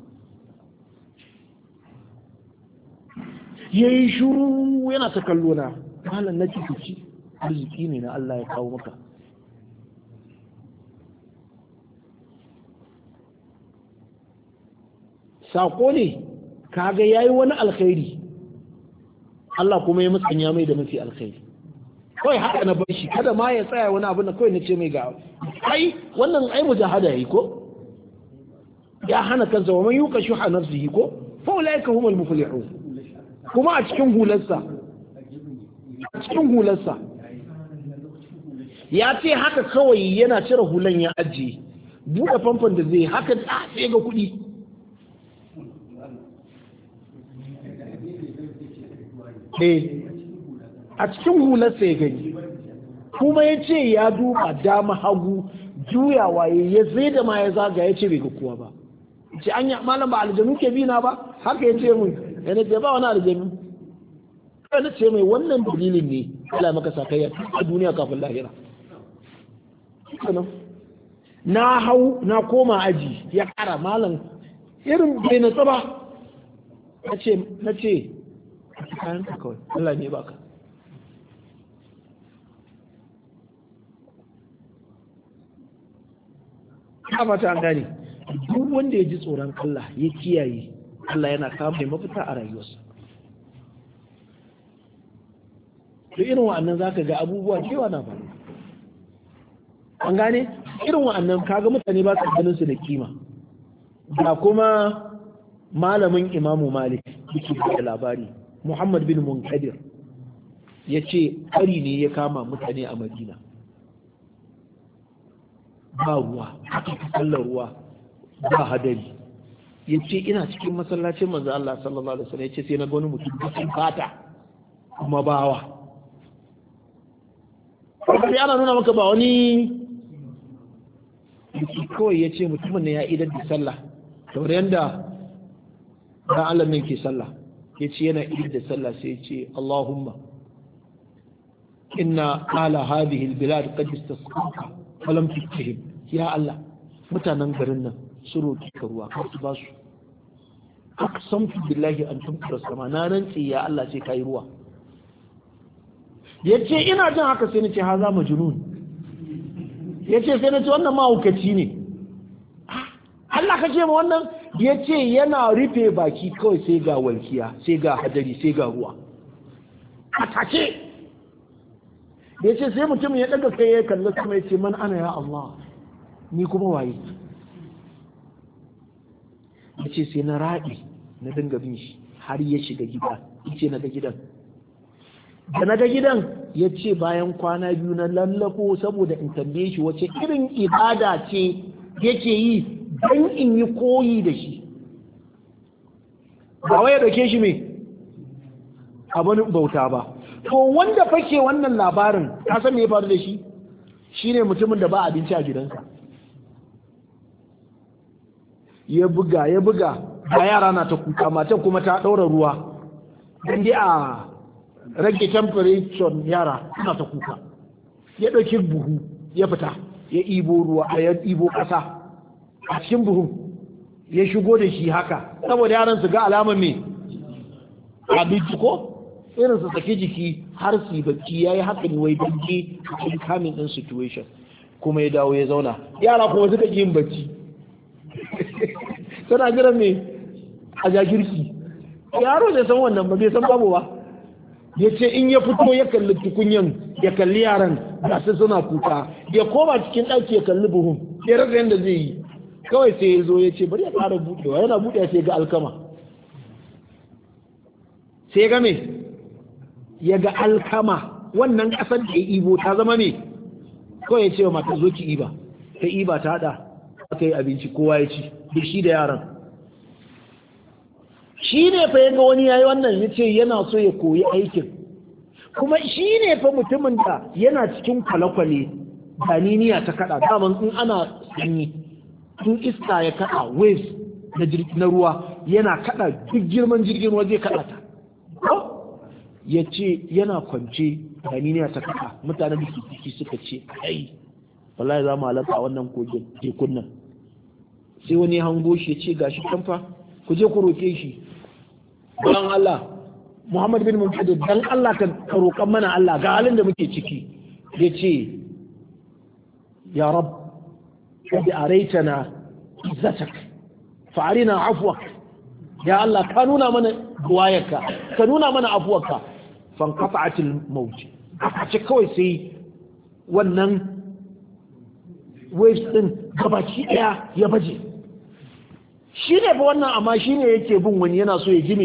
yayi shuru yana ta kallo na malam na ci arziki ne na Allah ya kawo maka sako ne kaga yayi wani alkhairi Allah kuma ya musanya mai da mafi alkhairi kawai haka na bar shi kada ma ya tsaya wani abu na kawai na ce mai ga ai wannan ai mujahada yayi ko ya hana kansa wa man yuka shuha nafsihi ko fa ulaika humul muflihun kuma a cikin hularsa ya ce haka kawai yana cire hulan ya ajiye buɗe famfon da zai haka sai ga kuɗi a cikin hularsa ya gani kuma ya ce ya duba dama hagu juyawa ya zai da ma ya zaga ya ce bai ga kowa ba ce an yi malam ba aljanu ke bina ba haka ya ce mun yana ce ba wani aljanu na ce mai wannan dalilin ne ala maka sakayya a duniya kafin lahira na hau na koma aji ya kara malam irin bai na tsaba na ce kayan ka kawai Allah ne baka ka fata an gane duk wanda ya ji tsoron Allah ya kiyaye Allah yana kawo mai mafita a rayuwarsa to irin wa'annan zaka ga abubuwa cewa na faru an gane irin wa'annan kaga mutane ba su ganin su da kima da kuma malamin Imamu Malik yake da labari Muhammad bin Munkadir ya ce ƙari ne ya kama mutane a Madina ba ruwa haka kallar ruwa ba hadari ya ce ina cikin masallacin manzo Allah sallallahu alaihi wasallam ya ce sai na ga wani mutum cikin fata kuma bawa kuma ana nuna maka ba wani kawai ya ce mutumin ne ya idar da sallah kamar yadda dan Allah ne ke sallah ya ce yana idar da sallah sai ya ce Allahumma inna ala hadhihi albilad qad istasqaka falam tuktihim ya Allah mutanen garin nan su roki ka ruwa ka ba su aqsamtu billahi an tumkira sama na rantsi ya Allah sai kai ruwa yace ina jin haka sai nace haza majnun yace sai nace wannan mahaukaci ne Allah ka ce ma wannan yace yana rufe baki kawai sai ga walkiya sai ga hadari sai ga ruwa a take yace sai mutum ya daga kai ya kalli kuma yace man ana ya Allah ni kuma waye yace sai na raɗi na dinga bin shi har ya shiga gida yace na ga gidan da na ga gidan yace bayan kwana 2 na lallako saboda in tambaye shi wace irin ibada ce yake yi dan in yi koyi da shi ba wai ya dauke shi me abin bauta ba to wanda fake wannan labarin ka san me ya faru da shi shine mutumin da ba abinci a gidansa ya buga ba yara na ta kuka matan kuma ta ɗaura ruwa dan dai a rage temperature yara suna ta kuka ya ɗauki buhu ya fita ya ibo ruwa ya ibo ƙasa a cikin buhun ya shigo da shi haka saboda yaran su ga alamar me abinci ko irin su sake jiki har su yi bacci ya yi haka ne wai don je cikin kamin ɗin situation kuma ya dawo ya zauna yara kuma suka yin bacci suna jiran me a jagirki yaro bai san wannan ba bai san babu ba ya ce in ya fito ya kalli tukunyan ya kalli yaran da su suna kuka ya koma cikin ɗaki ya kalli buhun ya rasa yadda zai yi kawai sai ya zo ya ce bari ya ƙara buɗewa yana buɗewa sai ga alkama sai ga me ya ga alkama wannan ƙasar da ya ibo ta zama me kawai ya ce wa mata zo ki iba ta iba ta haɗa aka yi abinci kowa ya ci da shi da yaran. Shi ne fa yaga wani yayi wannan ya ce yana so ya koyi aikin, kuma shi ne fa mutumin da yana cikin kwale-kwale daniniya ta kada daman in ana sanyi in iska ya kada waves na ruwa yana kada duk girman jirgin ruwa zai kada ta. Ya ce yana kwance daniniya ta kada mutanen da ke ciki suka ce ai wallahi za mu halaka a wannan kogin tekun nan. Sai wani hango shi ya ce gashi kamfa ku je ku roke shi dan Allah Muhammad bin Munkadir dan Allah ka roƙan mana Allah ga halin da muke ciki. Ya ce ya rab kad araitana izzatak fa arina afwak, ya Allah ka nuna mana buwayarka ka nuna mana afwarka. Fanqata'atil mawj, a ce kawai sai wannan waves din gabaki daya ya baje. Shi ne fa wannan, amma shi ne yake bin wani yana so ya ji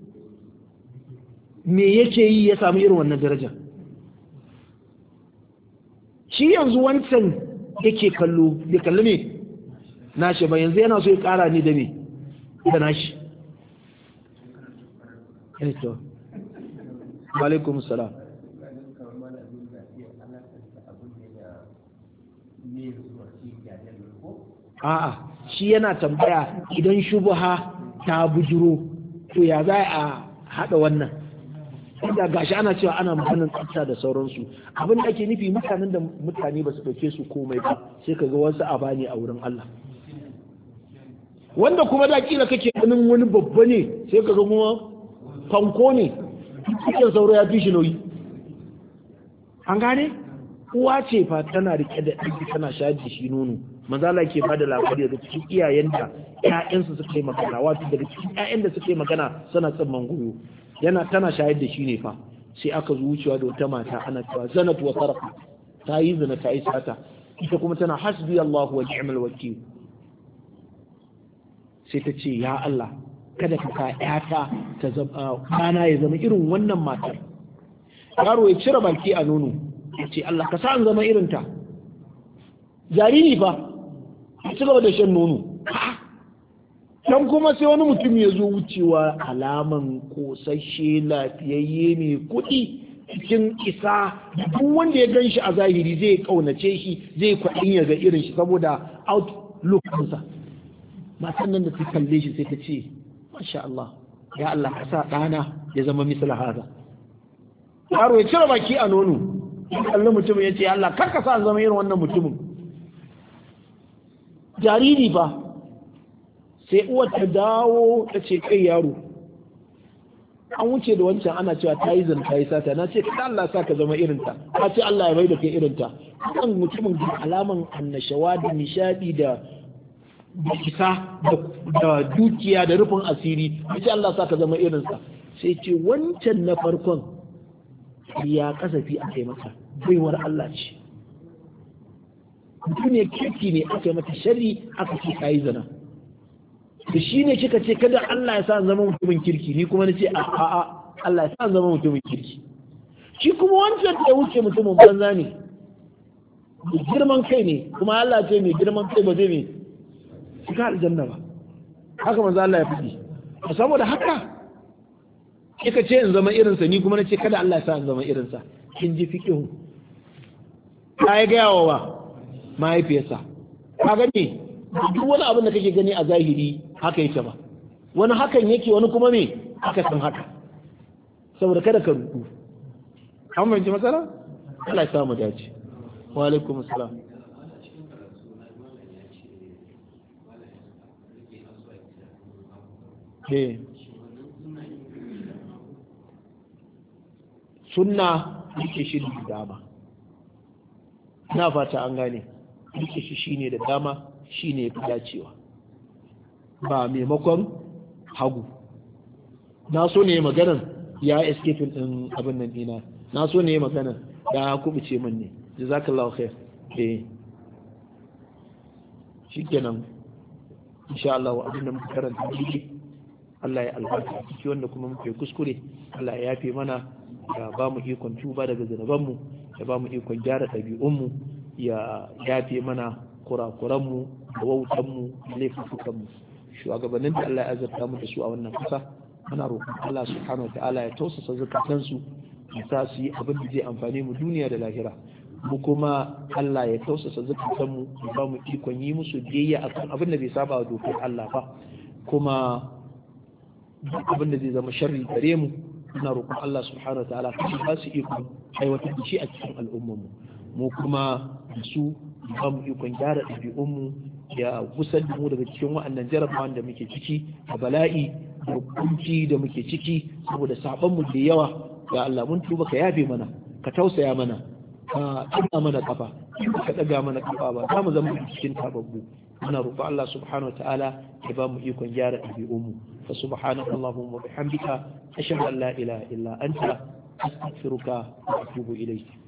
me yake yi ya samu irin wannan daraja. Shi yanzu wancan yake kallo ya kalli me nashi ba, yanzu yana so ya kara ni da me da nashi. Eto wa alaikum salam. A'a, shi yana tambaya idan shubha ta bujuro to ya za a hada wannan, inda gashi ana cewa ana maganin tsafta da sauransu. Abin da ake nufi mutanen da mutane ba su dauke su komai ba, sai kaga wasu abani a wurin Allah, wanda kuma da kila kake ganin wani babba ne sai kaga kuma fanko ne cikin sauro ya fi shi nauyi. An gane uwa ce fa tana rike da ɗanki tana shayar da shi nono, manzala ke bada labari daga cikin iyayen da ƴaƴansu suka yi magana, wato daga cikin ƴaƴan da suka yi magana suna tsamman goyo, yana tana shayar da shi ne fa sai aka zo wucewa da wata mata ana cewa zanat wa sarqa, ta yi zina ta yi sata, ita kuma tana hasbi Allahu wa ni'mal wakil. Sai ta ce ya Allah kada ka sa ƴata ta zama ɗana ya zama irin wannan matar. Yaro ya cire baki a nono ya ce Allah ka sa an zama irinta. Jariri fa ya ci gaba da shan nono. Dan kuma sai wani mutum ya zo wucewa alaman kosashe lafiyayye mai kuɗi cikin isa, duk wanda ya gan shi a zahiri zai kaunace shi, zai kwaɗin ya ga irin shi saboda outlook ɗinsa. Matan nan da ta kalle shi sai ta ce masha Allah ya Allah ka sa ɗana ya zama misal haza. Yaro ya cire baki a nono ya kalli mutumin ya ce Allah kar ka sa zama irin wannan mutumin. Jariri ba sai uwar ta dawo ta ce kai yaro an wuce da wancan ana cewa ta yi zan ta yi sata, na ce ka Allah sa ka zama irinta, ka ce Allah ya bai da kai irinta. kan mutumin da alaman annashawa da nishadi da isa da dukiya da rufin asiri, sai Allah sa ka zama irinsa. Sai ce wancan na farkon ya kasafi a kai mata baiwar Allah ce, mutum ne kirki ne aka yi mata shari aka ce ka yi zina, da shi ne kika ce kada Allah ya sa zama mutumin kirki, ni kuma na ce a'a Allah ya sa zama mutumin kirki. Shi kuma wancan da wuce mutumin banza ne, da girman kai ne, kuma Allah ce mai girman kai ba zai mai shiga aljanna ba, haka manzo Allah ya faɗi. Saboda haka kika ce in zama irinsa, ni kuma na ce kada Allah ya sa in zama irinsa. Kin ji fiqhu ta yi gaya wa mahaifiyarsa, ka gani duk wani abin da kake gani a zahiri haka yake ba, wani hakan yake wani kuma me aka san haka, saboda kada ka rubu. An fahimci matsala? Allah ya samu dace. Wa alaikum assalam. Sunna yake shi da dama, na fata an gane, yake shi shine da dama, shine ya fi dacewa ba maimakon hagu. Na so ne maganan ya escape din abin nan dina, na so ne maganan ya kubuce min ne. Jazakallahu khair. Shikenan insha Allah abin da muka karanta shi Allah ya albarka ciki, wanda kuma muke kuskure Allah ya yafe mana, ya ba mu ikon tuba daga zanabanmu, ya ba mu ikon gyara ɗabi'unmu, ya yafe mana kurakuranmu da wautanmu da laifukanmu. Shugabannin da Allah ya azurta mu da su a wannan kasa muna roƙon Allah subhanahu wa ta'ala ya tausasa zakatansu ya sa su yi abin da zai amfane mu duniya da lahira. Mu kuma Allah ya tausasa zakatanmu ya ba mu ikon yi musu biyayya akan abin da bai saba wa dokar Allah ba, kuma duk abin da zai zama sharri gare mu muna roƙon Allah subhanahu wa ta'ala ya ba su ikon aiwatar da shi a cikin al'ummarmu. Mu kuma da su ba mu ikon gyara ɗabi'unmu ya gusar da mu daga cikin wa'annan jarabawan da muke ciki da bala'i da kunci da muke ciki saboda saban mu da yawa. Ya Allah mun tuba ka yafe mana, ka tausaya mana, ka ɗaga mana kafa, ka ɗaga mana kafa ba za mu zama cikin tababbu. muna roƙo Allah subhanahu wa ta'ala ya ba mu ikon gyara ɗabi'unmu. Fa subhanaka allahumma wa bihamdika ashhadu an la ilaha illa anta astaghfiruka wa atubu ilayk.